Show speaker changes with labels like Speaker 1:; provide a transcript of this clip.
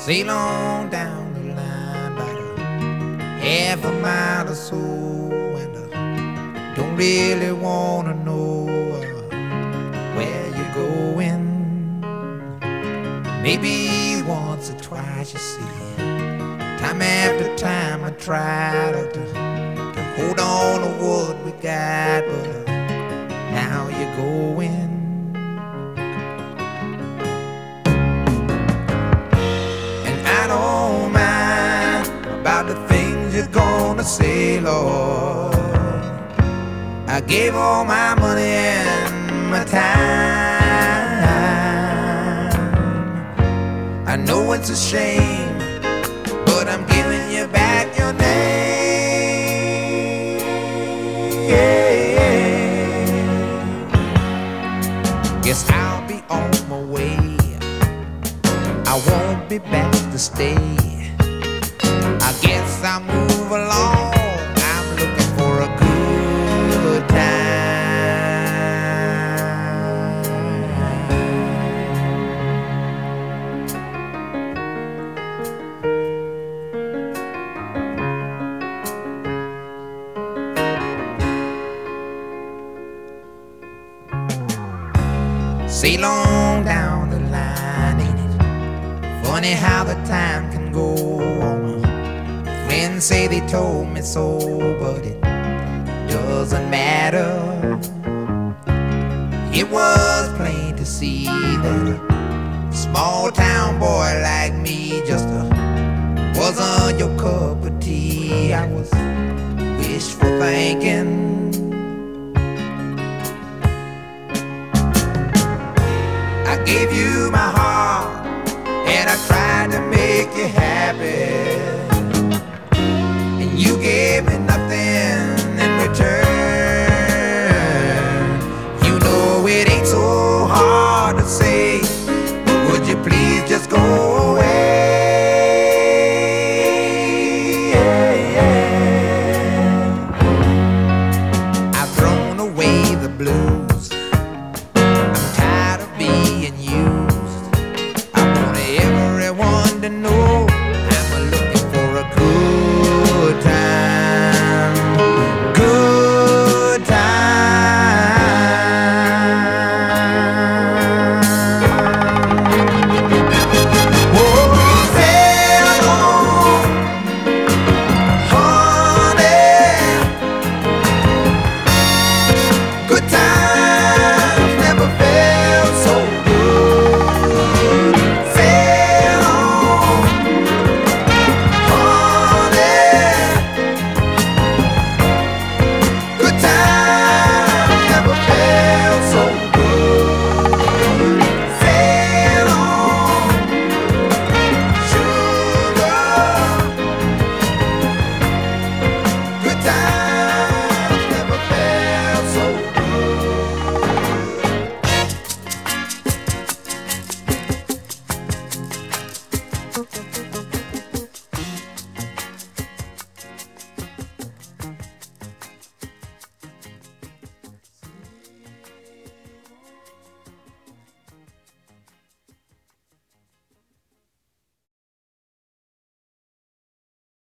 Speaker 1: Sail on down the line about a half a mile or so, and don't really wanna know where you're going. Maybe once or twice, you see, time after time I tried to hold on to what we got, but now you're going. And I don't mind about the things you're gonna say, Lord. I gave all my money and my time. I know it's a shame, but I'm giving you back your name. Guess I'll be on my way. I won't be back to stay. I guess I'll move along. I'm looking for a good time. Sail on down the line, ain't it funny how the time can go on? Friends say they told me so, but it doesn't matter. It was plain to see that a small town boy like me just wasn't your cup of tea. I was wishful thinking. I gave you my heart and I tried to make you happy, and you gave me nothing in return. You know it ain't so hard to say, would you please just go away? I've thrown away the blues. I'm tired of being used. I want everyone to know